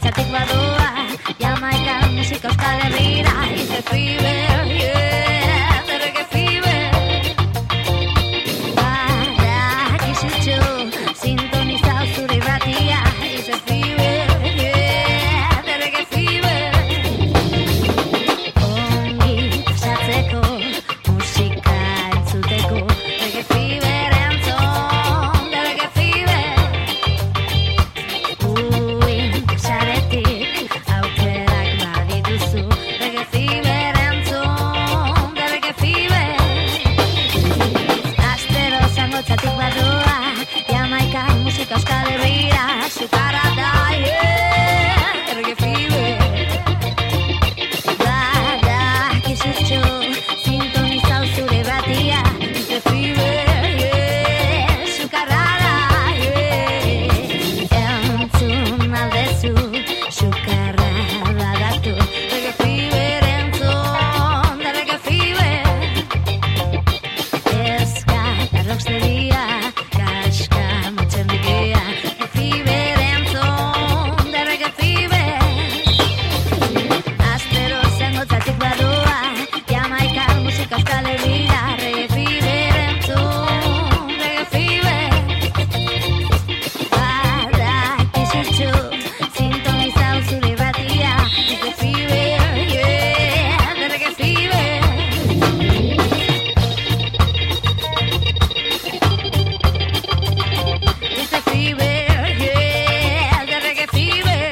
zangontzatik badoa, Jamaika musika Euskal Herrira, is a fever, yeah, the reggae fever. Barakizutxo, sintonizau zure irratia, is a fever, yeah, the reggae fever. Ongi pasatzeko, musika entzuteko, reggae fever entzun, the reggae fever. Saretik aukerak badituzu, reggae fever entzun, the reggae fever. Astero zangotzatik badoa, Jamaika musika Euskal Herrira, sukara da, yeah, reggae fever. Badakizutxo, sintonizau zure batia, reggae fever, yeah, sukara da, yeah. Entzun aldezu, sukarra badatu, reggae fever entzun, the reggae fever. Eska eta rocksteria, kaska motxendikia, reggae fever entzun, the reggae fever. Astero zangotzatik badoa, Jamaika musika Euskal Herrira, reggae fever entzun, reggae fever. Badakizutxo, sintonizau zure irratia, is the fever, yeah, the reggae fever. Is the fever, yeah, the reggae fever.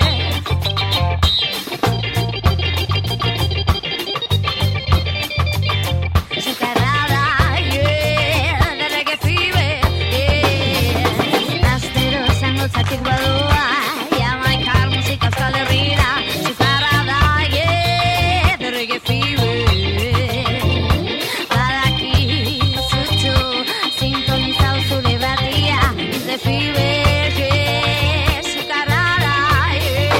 Sukarrada, yeah, the reggae fever, yeah. Astero zangotzatik badoa, Jamaika musika Euskal Herrira, sukarrada, yeah, the reggae fever. Badakizutxo, sintonizau zure batia, is the fever, yeah, sukarrada, yeah.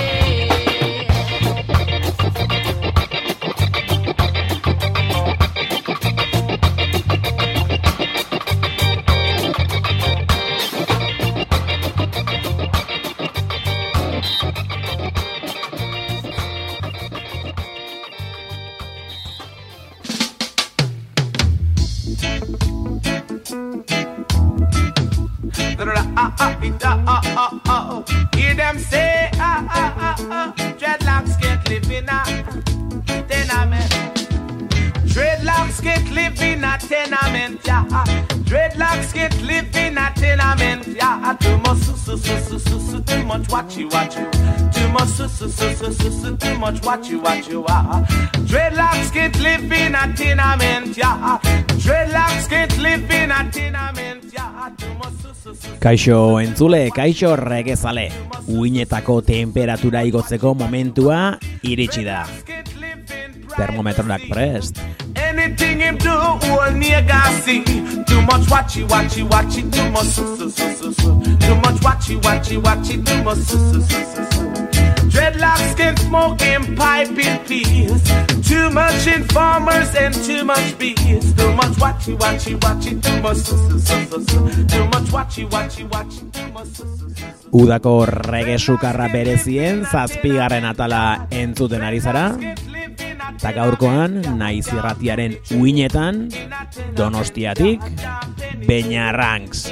Hear them say, dreadlocks can't live in a tenement. Dreadlocks can't live in a tenement, yeah. Dreadlocks can't live in a tenement, yeah. Too much too much watchy. Too much too much watchy. Dreadlocks can't live in a tenement, yeah. Dreadlocks can't live in a tenement, yeah. Too much Kaixo entzule, kaixo regezale. Uinetako temperatura igotzeko momentua iritsi da. Termometroak prest. Anything him do, all nigga see. Too much watchy. Too much Too much watchy. Too much Dreadlocks can smoke and pipe in peace. Too much informers and too much bees. Too much watchy. Too much Too much watchy. Too much Udako reggae sukarra berezien zazpigarren atala entzuten ari zara. Eta gaurkoan, naiz irratiaren uinetan, Donostiatik, Beñarranks.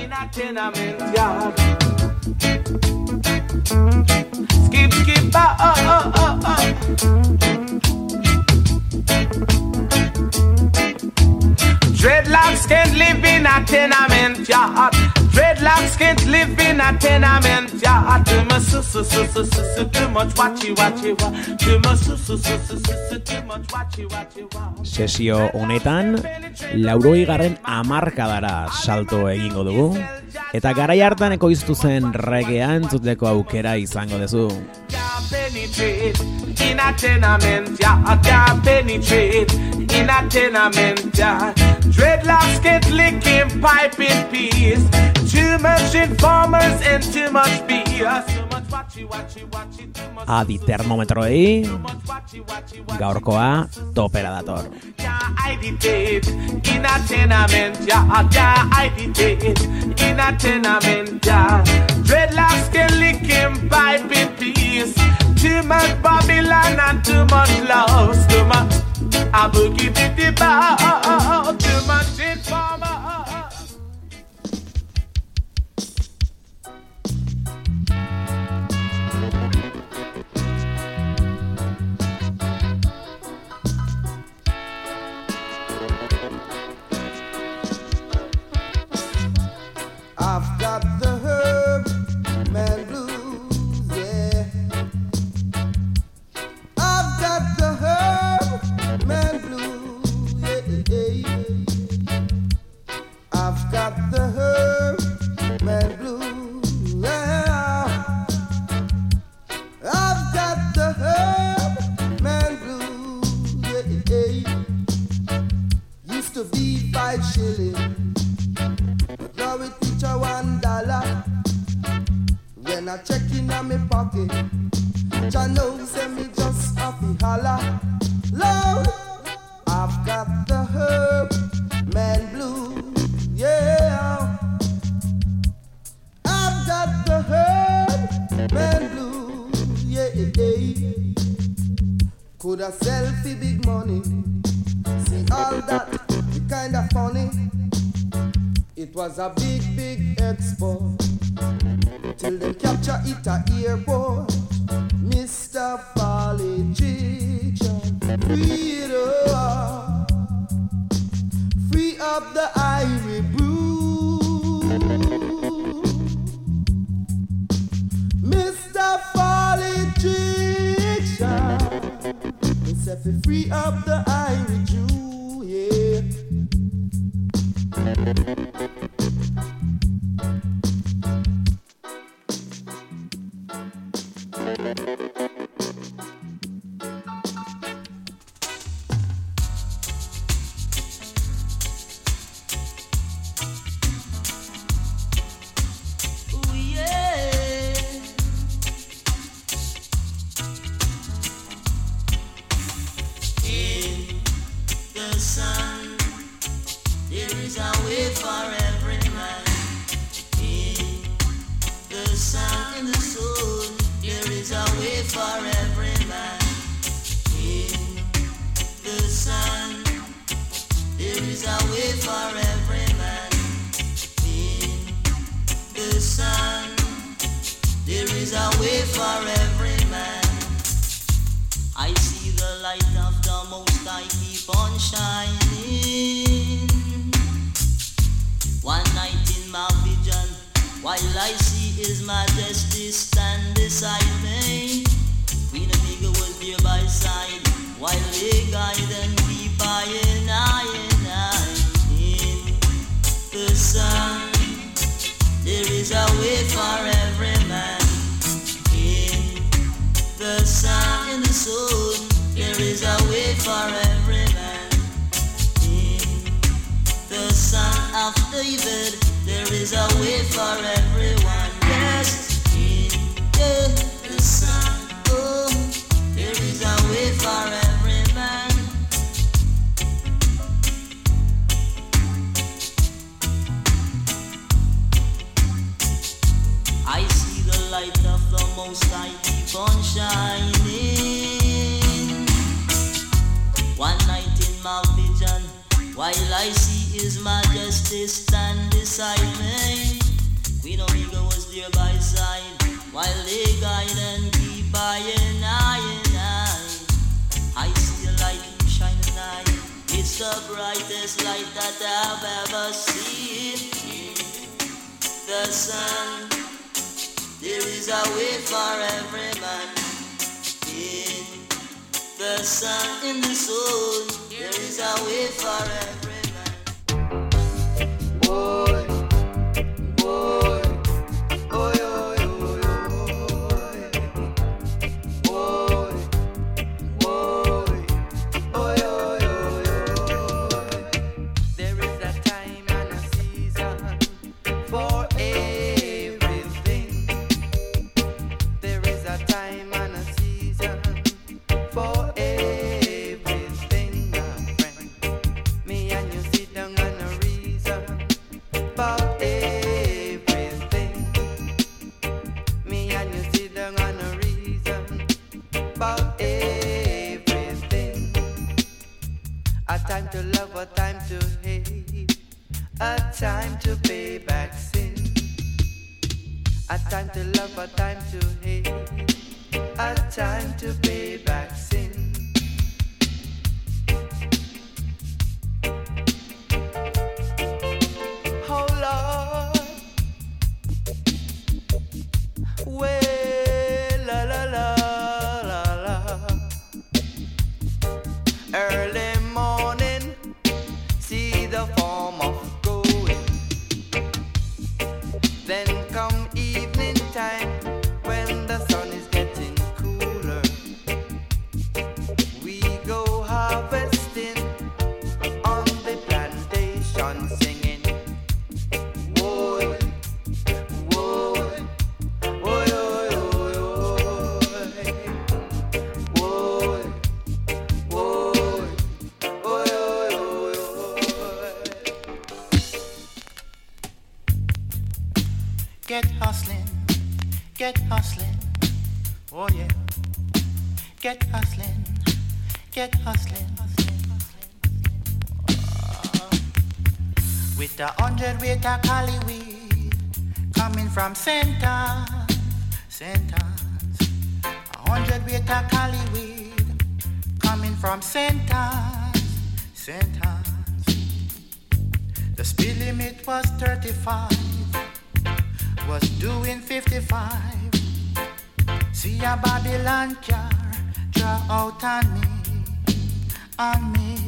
Skip, Dreadlocks can't live in a tenement yard. Dreadlocks can't live in a tenement yard. Too much watchy. Too much watchy. Sesio honetan, 80. hamarkadara salto egingo dugu. Eta garai hartan ekoiztu zen reggaea entzuteko aukera izango duzu. In a tenement, yeah, can't penetrate in a tenement, yeah. Dreadlocks get licking pipe in peace. Too much informers and too much beer. Too much watchy. Adi termometroei, gaurkoa topera dator. I did in a tenement, yeah, I did in a tenement, yeah. Dreadlocks get licking pipe in peace. too much Babylon and too much love, too much a boogie bitty bow, too much informer. I've got the herb man blues, yeah. I've got the herb man blues, yeah. I've got the herb man blues, yeah. I've got the herb man blues, yeah. Used to be 5 shillings. Now it reach a $1. When I check in on me pocket, Jah knows say me just happy holla. Lord, I've got the herb man blues, yeah. I've got the herb man blues, yeah. Could I sell for big money? See all that, it kinda funny. It was a big, big expo till them capture it at airport. Mr. Politician, free up the Irie brew. Mr. Politician, he said free up the Irie Jew, yeah. time to love, a time to hate, a time to pay back sin. A time to love, a time to hate, a time to pay back sin. Oh Lord, well, la la la la la. Early morning, see the form of going. Then come evening time, when the sun is getting cooler. We go harvesting on the plantation, singing. Woy, woy, woy, woy, woy, woy, woy, Get hustling, oh yeah. Get hustling, with the 100 weight of Cali weed coming from St. Anne's. 100 weight of Cali weed coming from St. Anne's. The speed limit was 35, was doing 55. See a Babylon car draw out on me.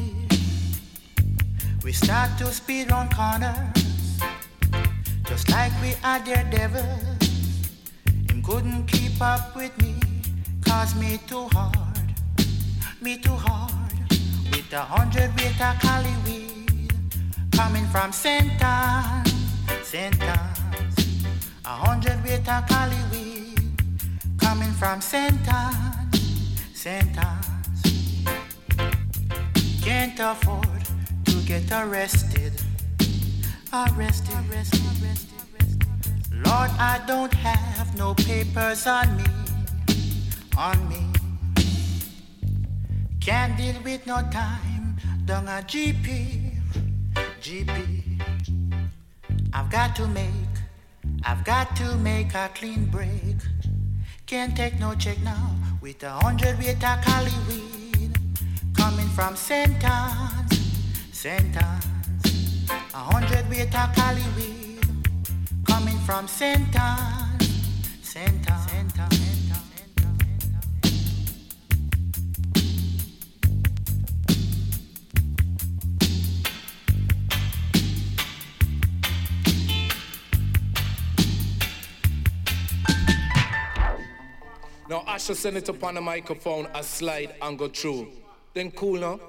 We start to speed round corners, just like we are daredevils. Him couldn't keep up with me, cause me too hard. With 100 weight of Cali weed coming from St. Anne's. 100 weight of Cali weed coming from St. Anne's. Can't afford to get arrested. Lord, I don't have no papers on me. Can't deal with no time down a GP. I've got to make a clean break. Can't take no check now with 100 weight of Cali weed coming from St. Anne's. 100 weight of Cali weed coming from St. Anne's. Now I shall send it upon the microphone, a slide and go through. Then cool now.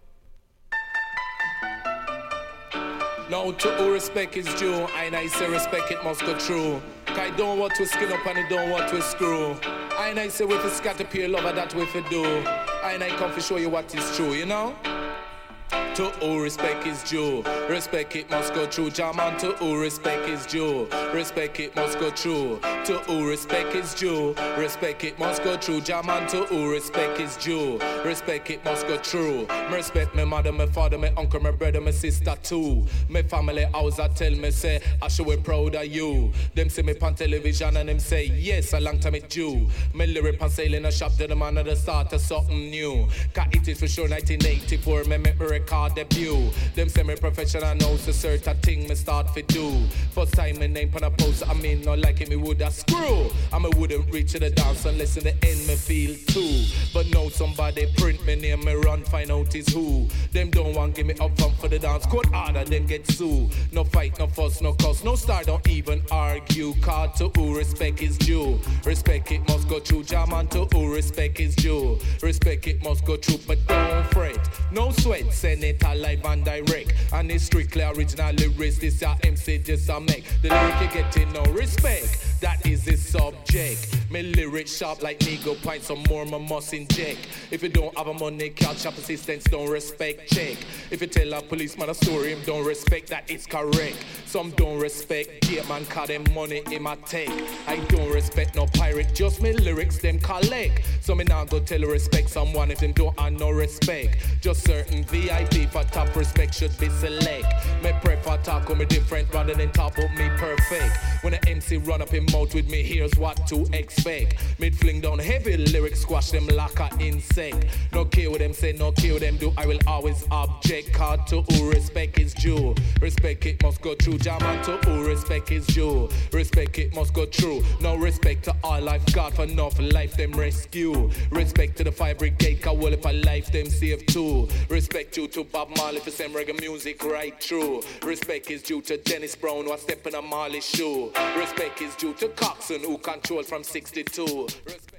Now to who respect is due, and I say respect it must go through. Cause I don't want to skin up and I don't want to screw. And I say with a scatter lover that way for do. And I come to show you what is true, you know? To who respect is due, respect it must go through. Jaman, to who respect is due, respect it must go through. To who respect is due, respect it must go through. Jaman, to who respect is due, respect it must go through. Me respect my mother, my father, my uncle, my brother, my sister too. My family house I tell me say I should be proud of you. Them see me on television and them say yes, a long time it due. Me lyric on sale in a shop to the man of the start of something new. Cause it is for sure 1984, me make me record debut. Them semi-professional knows a certain thing me start to do. First time my name on a post, I mean not like it me would a screw. I me wouldn't reach to the dance unless in the end me feel too. But now somebody print me name, me run find out is who. Them don't want give me up front for the dance. Code harder then get sued. No fight, no fuss, no cuss, no star, don't even argue. Card to who respect is due. Respect it must go through. Jaman, to who respect is due. Respect it must go through, but don't fret. No sweat, send it live and direct. And it's strictly original lyrics. This your MC just a make. The lyric you getting no respect. that is the subject. Me lyrics sharp like nigga pint, some more my must inject. If you don't have a money, catch up assistance, don't respect check. If you tell a policeman a story, him don't respect that it's correct. Some don't respect gate man, call them money in my take. I don't respect no pirate, just me lyrics them collect. So me now go tell respect someone if them don't have no respect. Just certain VIP for top respect should be select. Me prefer talk with me different rather than talk about me perfect. When the MC run up in mouth with me, here's what to expect. Mid fling down heavy lyrics, squash them like a insect. No care what them say, no care what them do, I will always object. Card to who respect is due. Respect it must go through. Jaman to who respect is due. Respect it must go through. No respect to all life, God for enough life them rescue. Respect to the fire brigade, cause well if a life them save too. Respect you to Bob Marley for some reggae music right through. Respect is due to Dennis Brown who a step in a Marley shoe. Respect is due to Coxon who control from 62.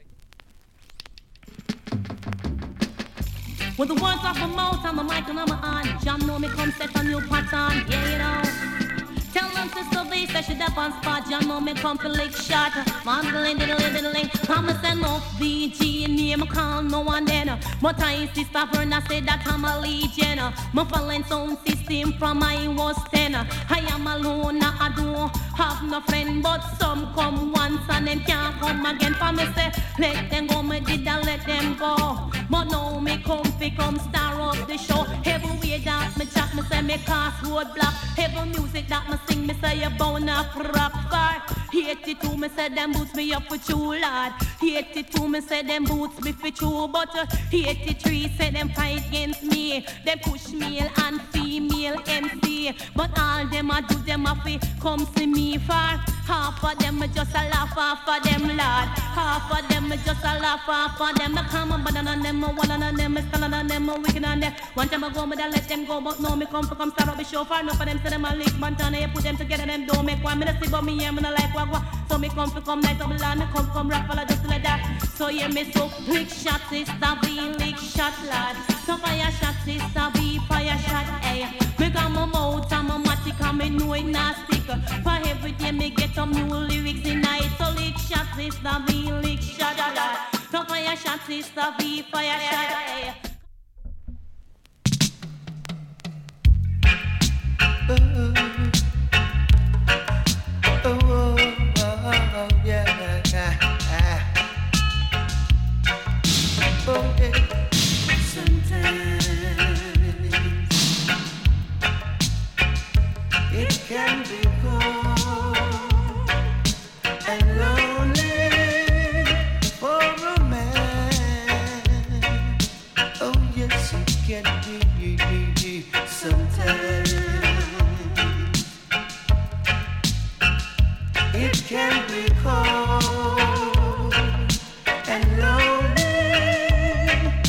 With the words off my mouth and the mic and I'm on, John know me come set a new pattern, yeah you know. Tell them sister V say she dep on spot, John know me come to lick shot. Mandling diddling, I'm a send off VG name I call no one then. But I sister Verna say that I'm a legion. My following sound system from I was 10. I am alone, I don't have no friend, but some come once and them can't come again. For me say let them go, me did and let them go. But now me come star of the show. Every way that me chat, me say me cast roadblock. Every music that me sing, me say you bound up rock far. 82 me say them boots me up for true lad. 82 me say them boots me for true, but 83 say them fight against me. Them push male and female MC, but all them a do them a fi come see me far. Half of them me just a laugh, half of them lad. Half of them me just a laugh, half of them me come on, but none of them me one on them me stand on them me wicked on them. One time I go me da let them go, but now me come start up the show far. Enough of them say them a lick Montana, you put them together, them don't make one. Me da see but me here, me no like what. So me come nice up land, me come rap follow just like that. So yeah me so lick shot sister be lick shot lad. So fire shot sister be fire shot hey. Me got my mouth and my matic and me know it not stick. For every day me get some new lyrics in night. So lick shot sister be lick shot lad. So fire shot sister be fire shot hey. Sometimes it can be cold and lonely for a man. Oh yes, it can be sometimes. It can be cold and lonely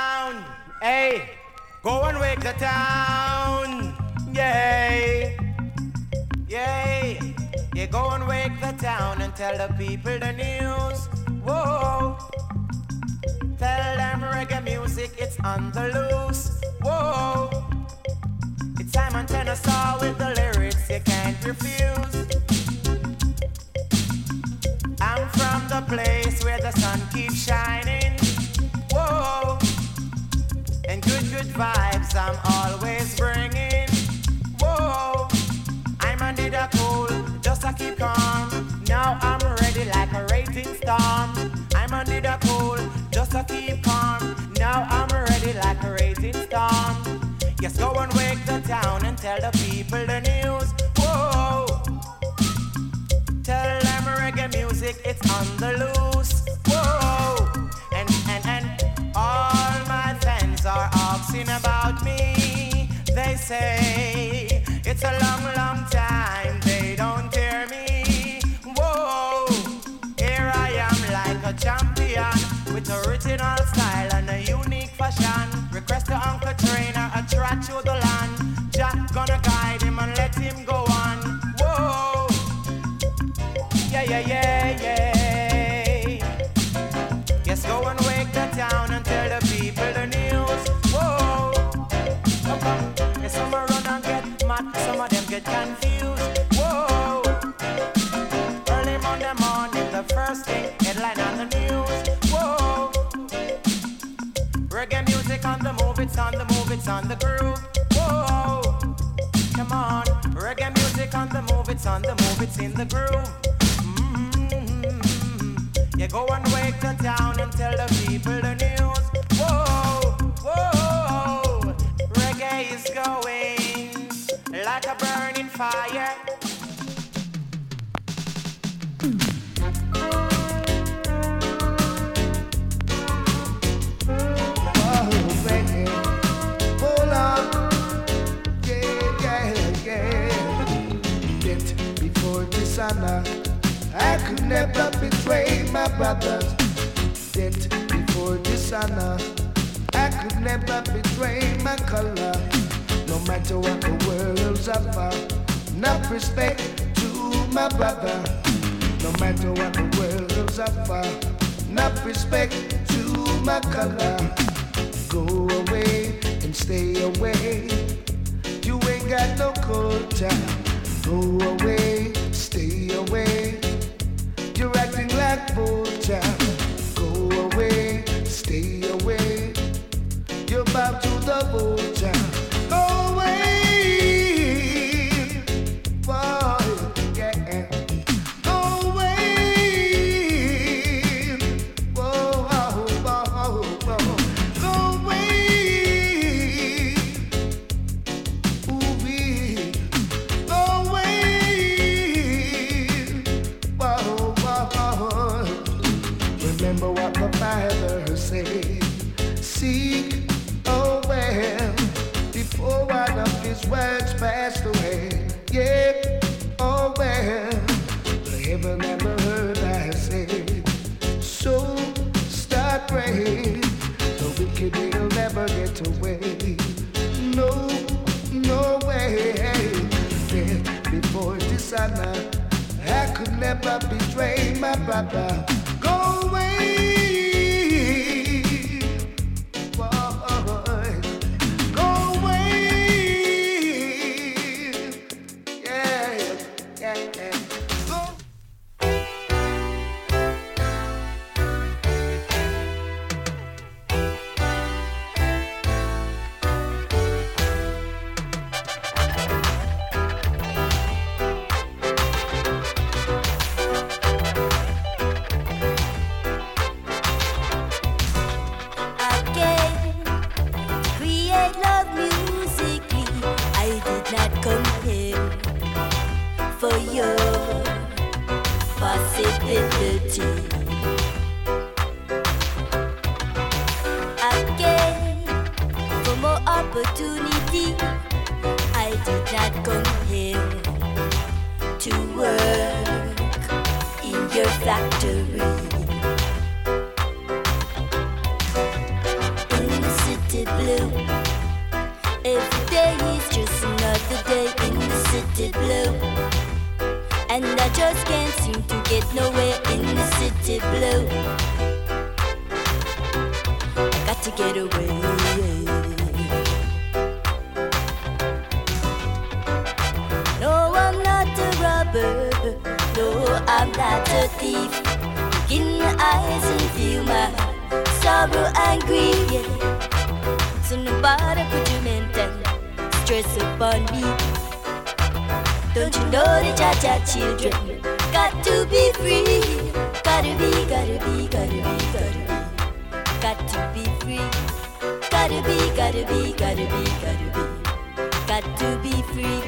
town. Hey, go and wake the town. Yay. Yay. You go and wake the town and tell the people the news. Whoa. Tell them reggae music, it's on the loose. Whoa. It's Simon Tennyson with the lyrics you can't refuse. I'm from the place where the sun keeps shining. Whoa. And good vibes I'm always bringing. Whoa. I'm under the cold, just to keep calm. Now I'm ready like a raging storm. I'm under the cold, just to keep calm. Now I'm ready like a raging storm. Yes, go and wake the town and tell the people the news. Whoa. Tell them reggae music, it's on the loose. Whoa. And all my fans are asking about me. They say it's a long time they don't hear me. Whoa. Here I am like a champion with original style and a unique fashion. Request to Uncle Trainer, a track to the land. Jack gonna guide him and let him go on. Whoa. Yeah. Yes, go and wake the town and tell the people the news. Whoa. Okay. Yes, some run and get mad, some of them get confused. Whoa. Early Monday morning, the first thing, headline on the news. Whoa. Reggae music on the move, it's on the move, it's on the groove. Whoa. Come on. Reggae music on the move, it's on the move, it's in the groove. You go and wake the town and tell the people the news. Whoa. Reggae is going like a burning fire. Hold on. Yeah. Get before dishonor. I could never betray my brothers. Debt before dishonor. I could never betray my color. No matter what the world's offer. Enough respect to my brother. No matter what the world's offer. Enough respect to my color. Go away and stay away. You ain't got no culture. Go away, stay away. You're acting like vulture. Go away, stay away. You're back to the vulture. Go away, boy, yeah. Go away, whoa. Go away, ooh-wee. Go away, whoa. Remember what the Bible said. Seek, oh well, before one of his words passed away. Yeah, oh well, the heaven and the earth I said. So start praying, the wicked will never get away. No way. Death before dishonor. I could never betray my brother. Go away. factory. In the and I just can't seem to get nowhere in the city blue. I got to get away. No, I'm not a robber. No, I'm not a thief. Look in my eyes and feel my sorrow and grief. Yeah. So nobody put your mental stress upon me. Don't you know the Jaja children got to be free? Gotta be, gotta be, gotta be, gotta be. Got to be free. Gotta be, gotta be, gotta be, gotta be. Got to be free.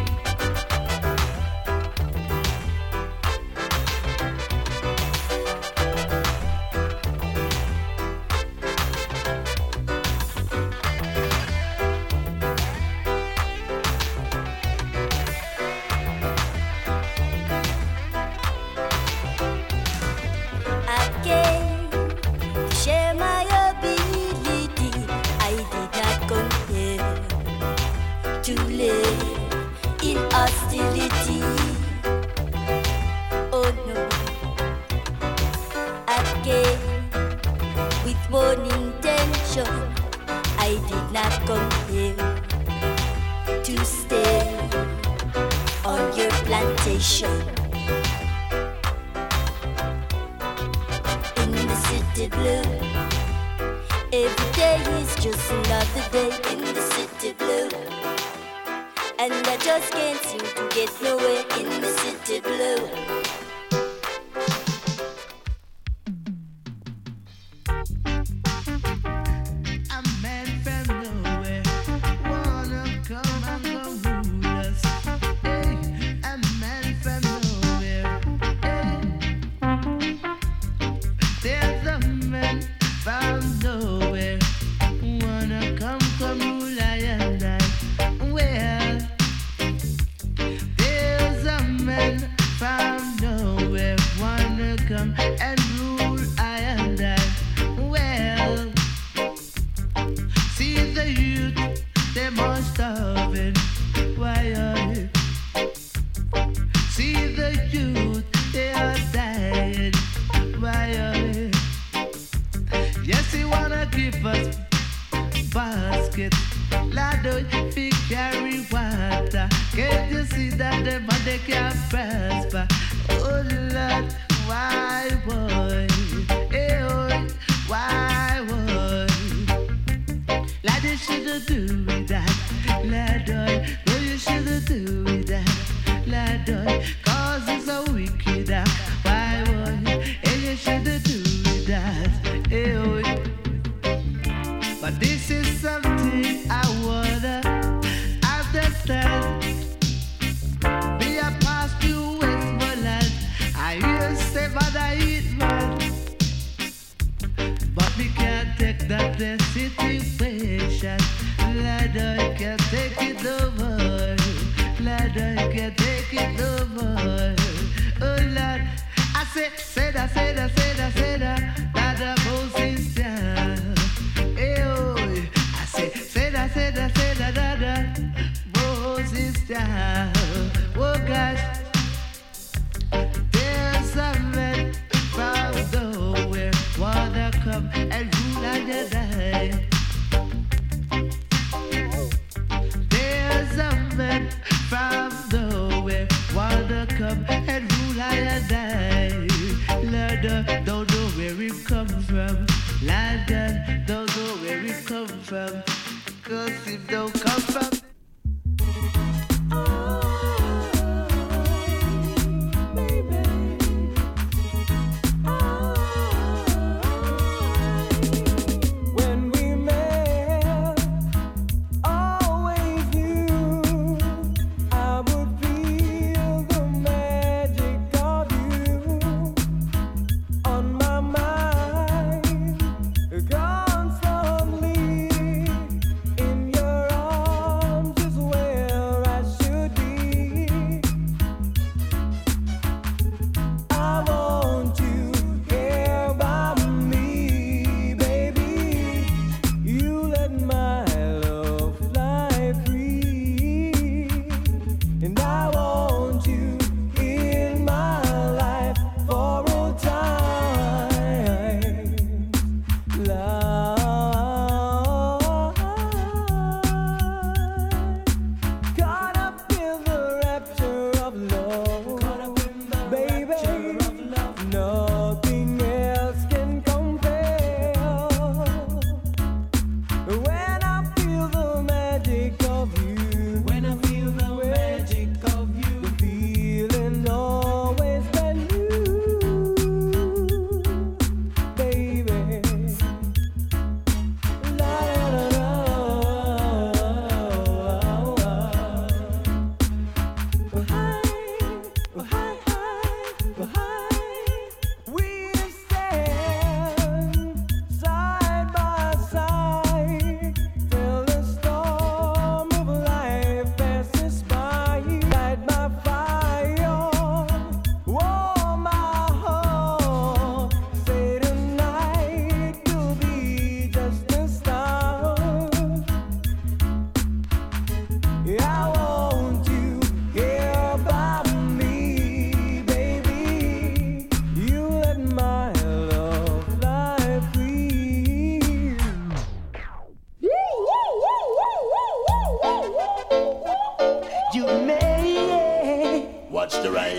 Gone slowly in your arms.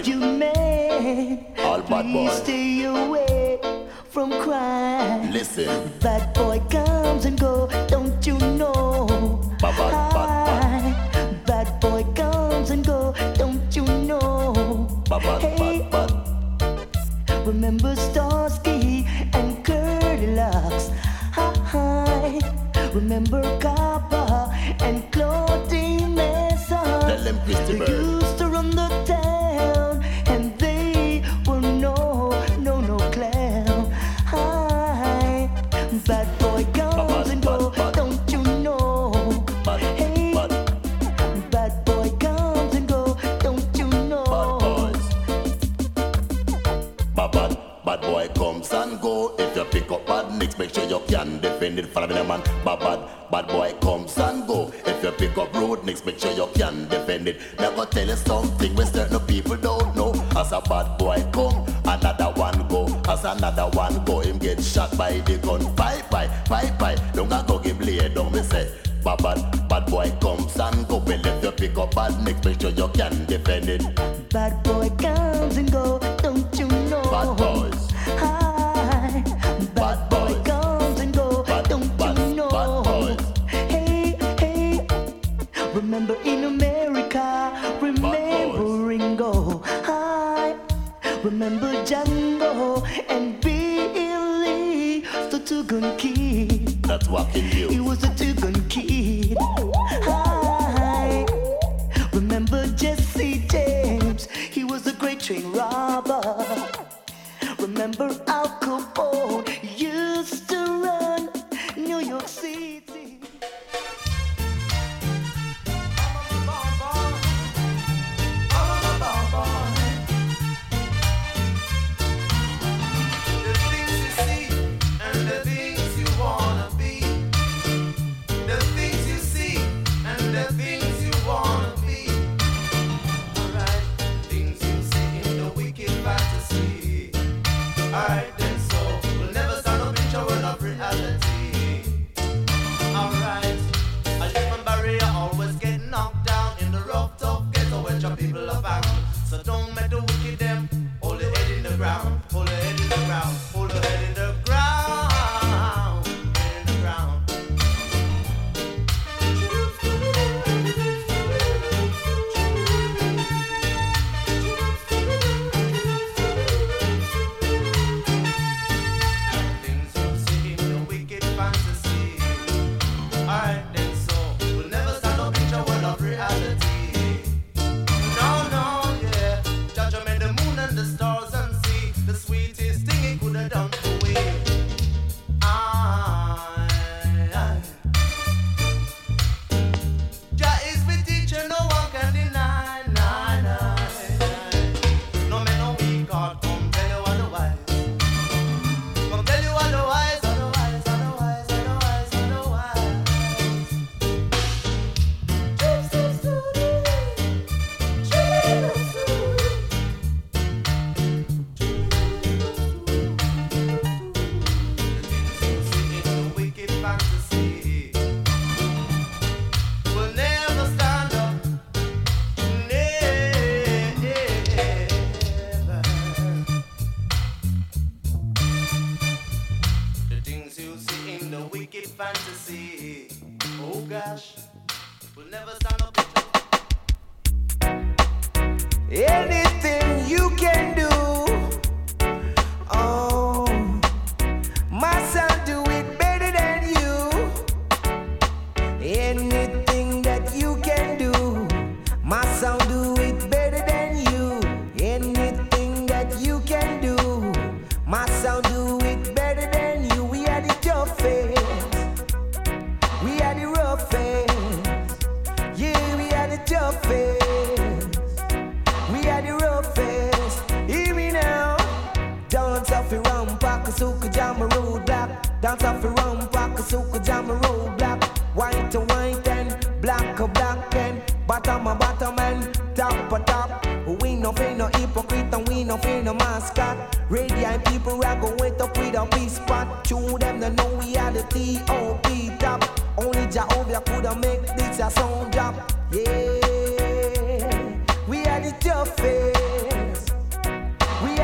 You man, all bad please boys. stay away from crime. Listen. Bad boy comes and go, don't you know? Bad boy comes and go, don't you know? Hey, remember Starsky and Curly Locks? Hi. Remember Kappa and Claudine Mason? They used to run the town, and they were no clown. Hi. Bad boy comes and go, don't you know? Hey, bad boy comes and go, don't you know? Bad boy comes and go. If you pick up bad nicks, make sure you can defend it. Follow me, man. Bad boy comes and go. If you pick up road nicks, make sure you can defend it. Now go tell you something when certain people don't know. As a bad boy come, another one go. As another one go, him get shot by the gun. Bye. Don't go give blade, don't me say. Bad boy comes and go. Well, if you pick up bad nicks, make sure you can defend it. Bad boy comes and go, don't you know? Bad boys. Hi. Bad boy comes and go, don't you know? Bad boys. Hey. Remember in America, remember Ringo. Hi. Remember Django and Billy, the two-gun kid. That's walking you. He was a two-gun kid. Hi. Remember Jesse James, he was a great train robber. Remember Al Capone used to run New York City. The things you see and the things you wanna be. The things you see and the things you wanna be. Alright, the things you see in the wicked fantasy. Alright then, so we'll never stand up in showing of reality. Alright, a different barrier always get knocked down in the rough, tough ghetto where your people are found. So don't make the wicked them hold the head in the ground, hold the head in the ground, hold the head in the ground, head in the ground. Things you see in your wicked fantasy. Alright then, so we'll never stand up in your world of reality. No, yeah. Judgment, the moon and the stars and sea. The sweetest thing he could have done for we. Jah is the teacher, no one can deny. No man, no weak heart, come tell you otherwise. Come tell you otherwise. Wicked fantasy will never stand up. Never. The things you see in the wicked fantasy, oh gosh, will never stand up. Anything you can do, oh, myself do it better than you. Anything that you can do, my sound do it better than you. Anything that you can do, my sound do it better than you. We are the toughest, we are the roughest. Yeah, we are the toughest, we are the roughest. Hear me now. Dance off your rum, pack a suka jam a road black. Dance off your rum, pack a suka jam a road black. White to white and black to black and bottom a bottom and top a top. We no fear no hypocrite and we no fear no mascot. Radiant people we go wait up with a peace spot. To them they know we are the T.O.P. top. Only Jehovah coulda make this a sound drop. Yeah, we are the toughest.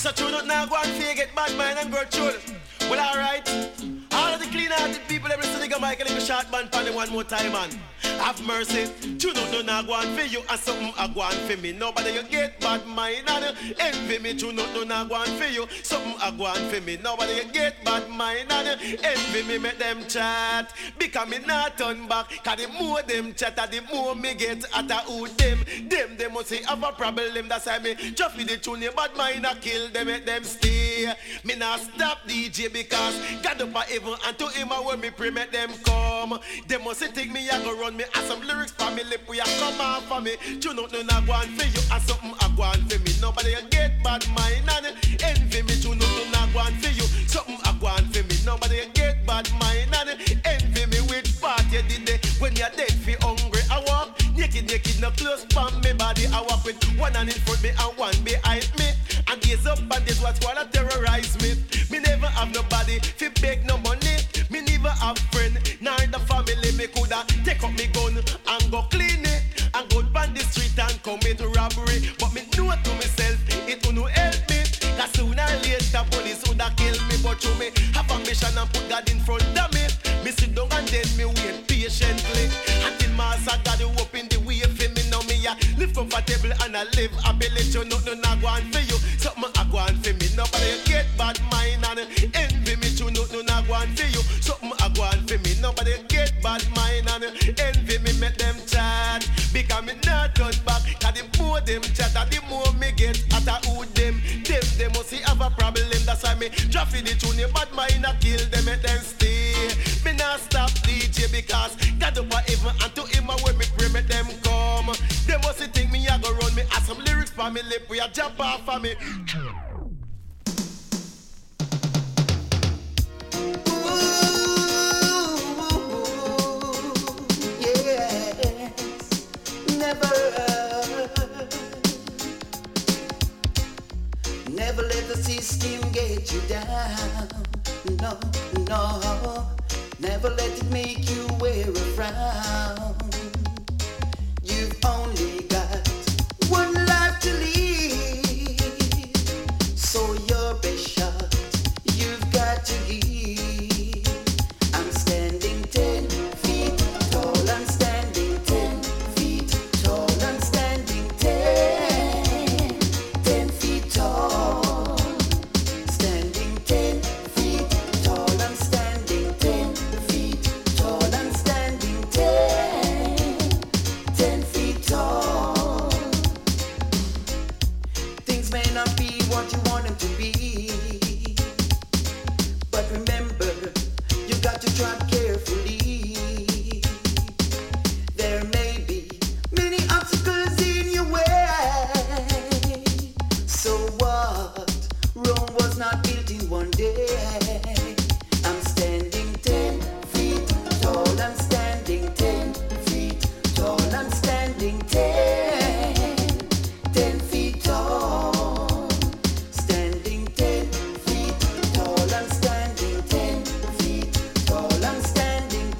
So true not now go and fake get bad mind and grow chill. Well, alright. All of the clean-hearted people, every city go Michael in the short band pan one more time, man. Have mercy. You know no go on for you and something I go on for me. Nobody you get bad mind and envy me. You know no go on for you, something I go on for me. Nobody you get bad mind and envy me. Make them chat because me not turn back. Cause the more them chat, the more me get at a who them. They must say have a problem. That's why me just for the tune your bad mind I kill them, make them stay. Me not stop DJ because God up a heaven and to him when me pray make them come. They must say take me I go run me and some lyrics for me lip we a come on for me. You know no go on for you and something I go on for me. Nobody get bad mind and envy me. You know no go on for you, something I go on for me. Nobody get bad mind and envy me with party did they when you're dead fi hungry. I walk naked no clothes from me body. I walk with one hand in front me and one behind me. And days up and days what's wanna terrorize me. Me never have nobody fi beg no money. Me never have friend nor the family. Me coulda take up me gun and go clean it and go down the street and commit robbery. But me know to myself it will not help me. Cause sooner or later police woulda kill me. But you me have a mission and put God in front of me. Me sit down and then me wait patiently until Master God you open the way for me. Now me a live comfortable and I live happily. You know no go on for you, something I go on for me. Nobody get bad mind and envy me. You know no go on for you, something I go on for me. Nobody get bad mind and envy me. Make them chat because me not turn back. Cause the more them chat, the more me get at a who them. They must see have a problem. That's why me drop in the tune. Bad mind I kill them, make them stay. Me not stop DJ because God up a heaven and to him when me pray make them come. They must think me I go run me as some lyrics for me lip we a jump off for me. Never let the system get you down. No, no. Never let it make you wear a frown. You've only got one life to live, so your best shot you've got to give. I'm standing 10 feet tall. I'm standing 10 feet tall. I'm standing 10 feet tall. Standing 10 feet tall. I'm standing 10 feet tall. I'm standing 10 feet tall. Things may not be what you want them to be, but remember, you got to tread carefully. There may be many obstacles in your way. So what? Rome was not built in one day. I'm standing 10 feet tall. I'm standing 10 feet tall. I'm standing 10 feet tall. Standing 10 feet tall. I'm standing 10 feet tall. I'm standing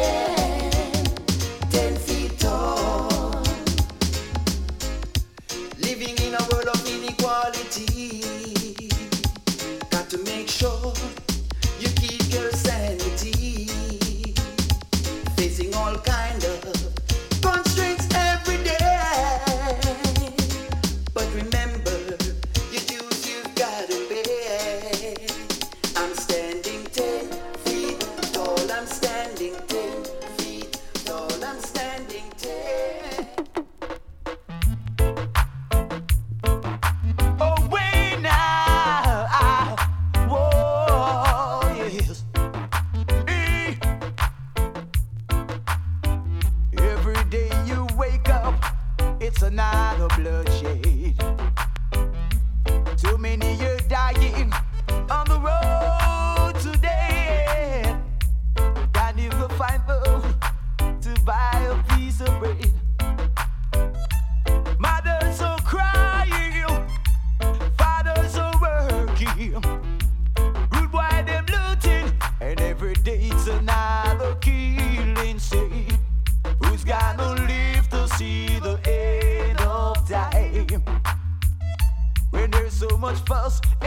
10 feet tall. Living in a world of inequality, got to make sure you keep your sanity. Facing all kind of constraints every day, but remember your dues you've got to pay. I'm standing 10 feet tall. I'm standing 10 feet tall. I'm standing 10. Away now, whoa, yes. Every day you wake up, it's another bloodshed. Too many are dying on the road today. Can't even find food to buy a piece of bread. Mothers are crying, fathers are working. Rude boy them looting, and every day it's another killing. Say, who's gonna live to see the end of time? When there's so much fuss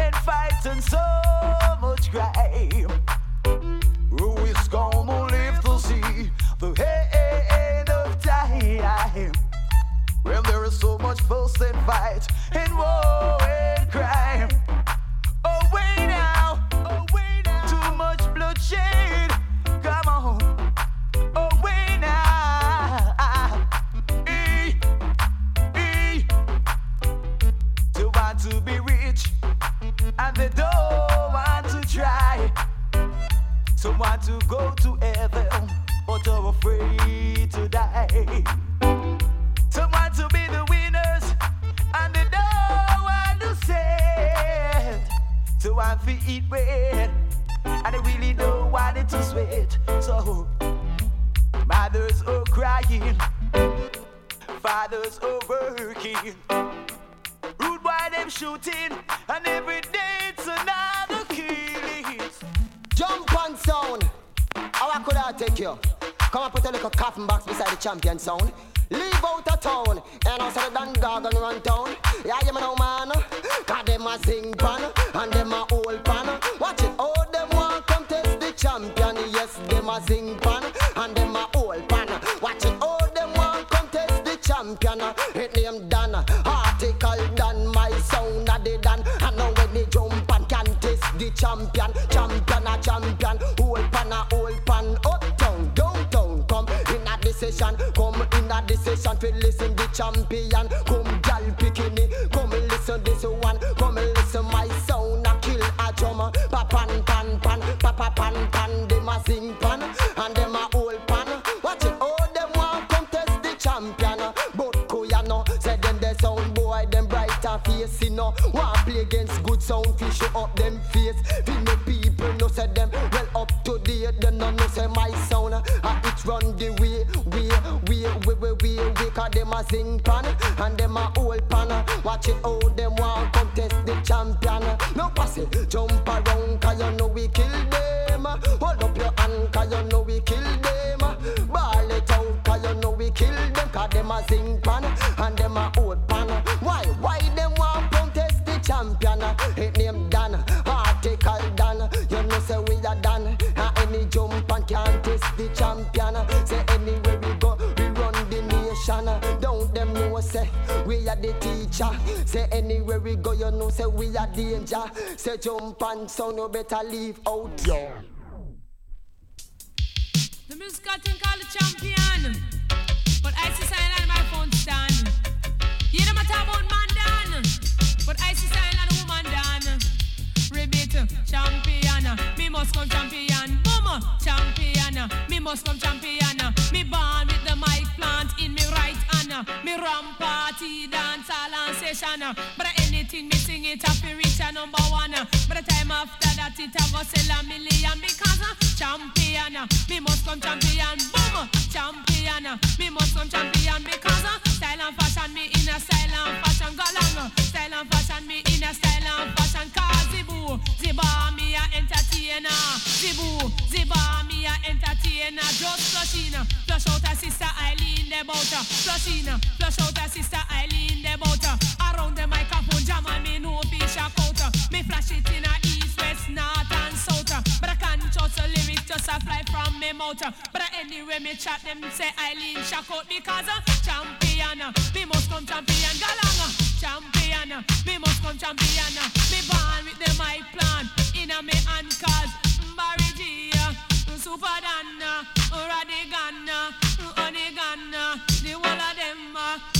afraid to die. Some want to be the winners, and they don't want to say. So want to eat bread, and they really don't want it to sweat. So mothers are crying, fathers are working. Rude boy them shooting, and every day it's another killing. Jump on sound. How could I take you? Come and put a little coffin box beside the champion sound. Leave out of town, and also the Dan Gargan run town. Yeah, you know, man. Cause them a sing pan, and them a old pan. Watch it, all them want come test the champion. Yes, them a sing pan, and them a old pan. Watch it, all them want come test the champion. It name Dan, article Dan, my sound a the Dan. And now when they jump and can test the champion. Champion a champion, old pan a old pan. Uptown, downtown, come in a the session. Come in a the session to listen the champion. Come gal bikini, come listen this one. Come listen my sound a kill a drummer. Pa pan pan pan, pa pa pan pan. Them a sing pan and them a old pan. Watch it, all them want come test the champion. But Kuyano said them the sound boy, them brighter face. You know, want play against good sound, fi show up them face. Fi make people know say them well up to date. Them no know say my sound it run the way. Cause them a sing pan and them a old pan. Watch it, all them want come test the champion. No pass it, jump around cause you know we kill them. Hold up your hand cause you know we kill them. Ball it out cause you know we kill them. Cause them a sing pan and them a old pan. Why them want come test the champion? It name Dan, article Dan. You know say we are Dan. Any jump and can't test the champion. Say anywhere we go, we run the nation. Don't them know say we are the teacher. Say anywhere we go, you know say we are danger. Say jump and sound, no better leave out. Yo. The musical thing called the champion, but I see sign on my phone stand. You don't matter about man Dan, but I see sign on the woman Dan. Ribbit, champion, me must come champion. Boom, champion, me must come champion. Me born with the mic plant in me right hand. Me ram party, dance, all and session. But anything me sing it up, me reach a number one. But the time after that it a go sell a million. Because champion, me must come champion. Boom, champion, me must come champion. Because style and fashion, me in a style and fashion. Go long, style and fashion, me in a style and fashion. Cause Ziba, me a entertainer. Ziba, me a entertainer. Just flush out a sister Eileen the bout. Flush out a sister Eileen the bout. Around the microphone jam and me no fish a coat. Me flash it in a east, west, north and south. But I can't trust the lyrics just a fly from me mouth. But anyway me chat them say Eileen shock out because champion. Me must come champion. Galang champion. Me must come champion. Me born with the mic plan in a me hand cause Barry Super Dan, Radigan, Onigan, the whole of them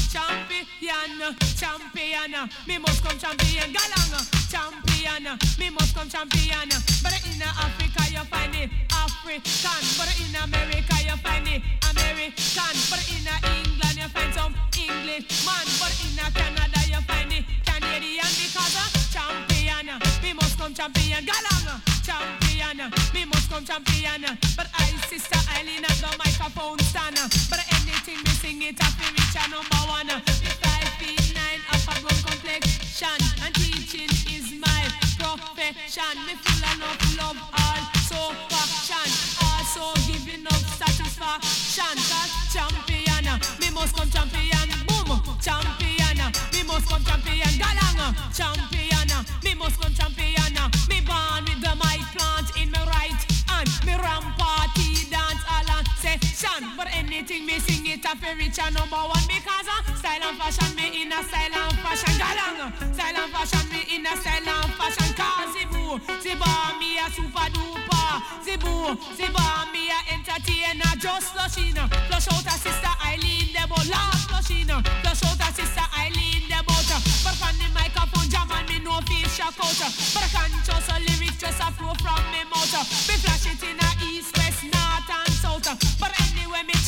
champion. Me must come champion. Galang champion. Me must come champion. But in Africa you find it African. But in America you find it American. But in England you find some English man. But in Canada you find it Canadian. Because champion. Me must come champion. Galang champion. Me must come champion. But I sister Eileen at the microphone stand. But anything me sing it up me reach a number one. Me 5 feet 9 up a good complexion. And teaching is my profession. Me full enough love also passion. Also giving up satisfaction. Cause champion. Me must come champion. Boom. Champion. Me must come champion. Galang champion. Me must come champion. Me born with the mic plant in my right hand. Me ram party dance all and session. But anything me sing it up a reach a number one. Because style and fashion me in a style and fashion. Galang style and fashion me in a style and fashion. Cause Ziba me a super duper. Ziba me a entertainer. Just flush out a sister Eileen the boat. Last flush out a sister Eileen the boat. But on the microphone jam and me no fish shock out. But I can't just a lyrics just a flow from me mouth. Me flash it in a east, west, north and south. But anyway me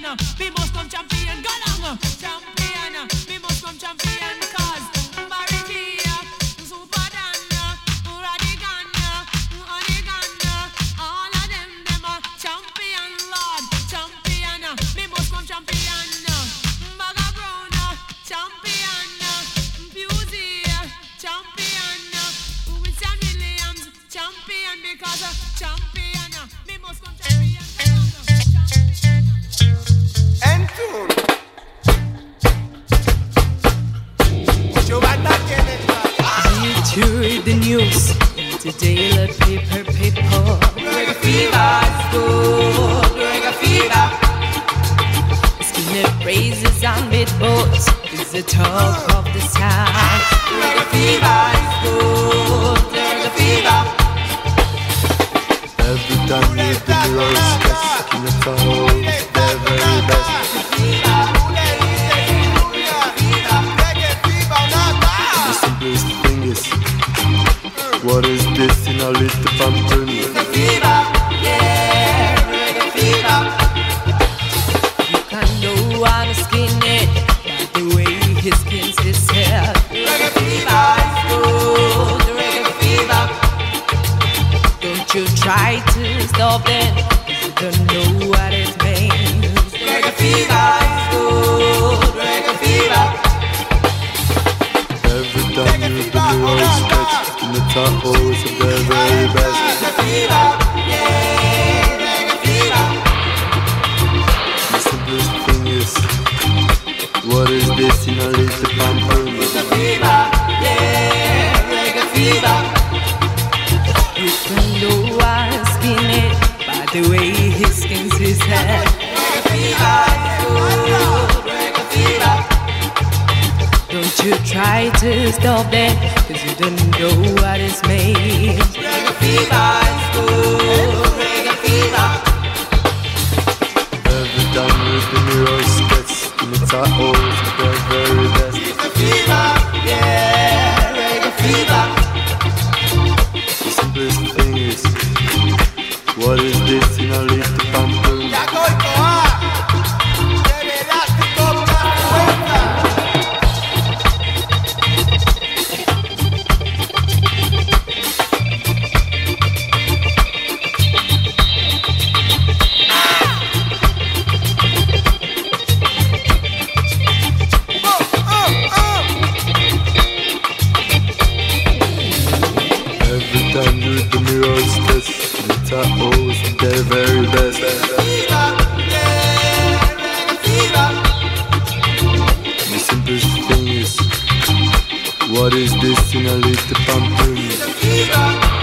me must come champion. Galang, champion, me must come champion. Cause Baritia, Superdan, Radigan, Onigan, all of them are champion, Lord, champion. Me must come champion. Magabrona, champion. Pusey, champion. Winston Williams, champion. Because champion, me must come champion. And tune. Need to read the news in the daily paper. Reggae fever is good. Reggae fever. Skinhead praises on boats is the talk of the town. Reggae fever is good. Reggae fever. Every time you do your best, in the phone, the very best. The simplest thing is, what is this in a little pamphlet? Reggae fever, yeah, reggae fever. You can know I'm a skinhead by the way he skins his hair. Reggae fever is good. Reggae fever. Don't you try to stop it, you don't know what it means. Reggae fever is good. Reggae fever. Every time you do your best, in the top always the very best. Reggae fever, yeah, reggae fever. The simplest thing is, what is this in a little pamphlet? Reggae fever, yeah, reggae fever. You can know I'm a skinhead by the way he skins his head. Reggae fever is good. Reggae fever. Don't you try to stop that, cause you don't know what it's made. Reggae fever is good. Reggae fever. Every time you do your sketch, in the top always the very best. Reggae fever, yeah, reggae fever. The simplest thing is, what is this in a little pamphlet? Every time you do me your sketch, in the top always the very best. The simplest thing is, what is this in a little pamphlet?